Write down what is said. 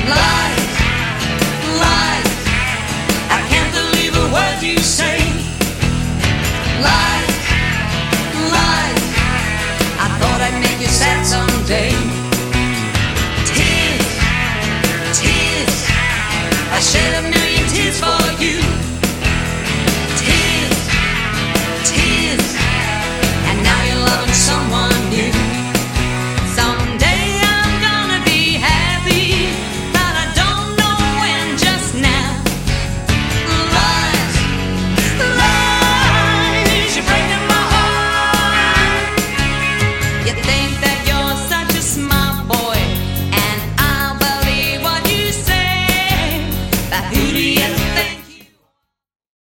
Lies, lies, I can't believe a word you say. Lies, lies, I thought I'd make you sad someday.